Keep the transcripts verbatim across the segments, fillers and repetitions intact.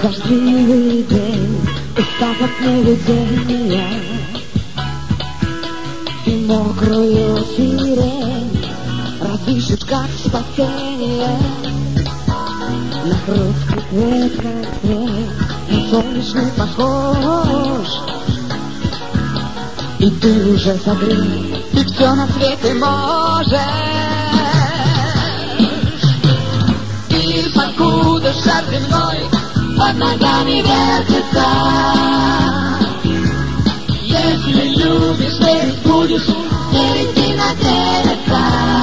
дождливый день, и как невидение, и мокрую сирень разыщут, как спасение. На хрустких ветках цвет, на солнечный похож, и ты уже согрей, и все на свете можешь. И покуда шар земной под ногами вертится, если любишь, верить будешь, верить и надеяться.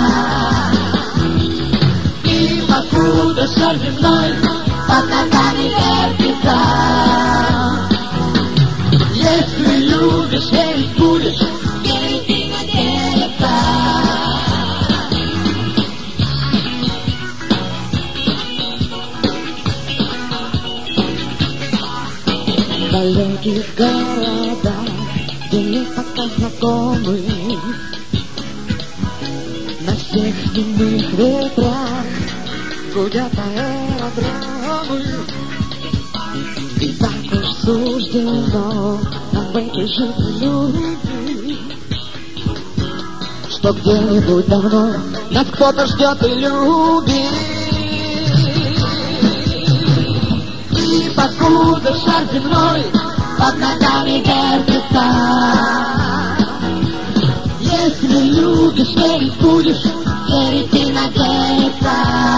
И покуда шар земной под ногами вертится, если любишь, верить будешь, верить и надеяться. В далеких городах, где нет пока знакомых, на всех земных ветрах гудят аэродромы. И так уж суждено нам в этой жизни любви, что где-нибудь давно нас кто-то ждет и любит. И покуда шар земной под ногами вертится, если любишь, верить будешь, верить и надеяться.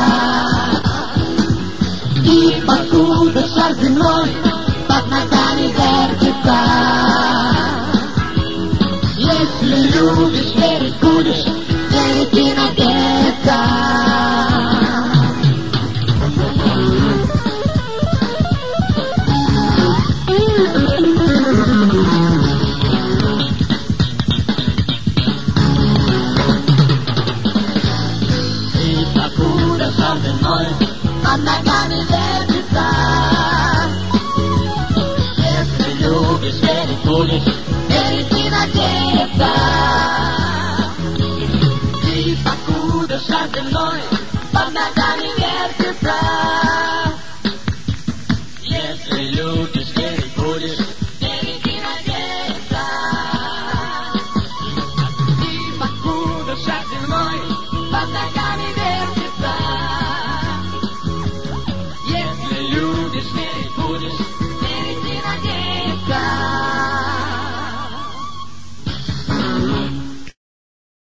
И покуда шар земной под ногами вертится, если любишь, верить будешь, верить и надеяться.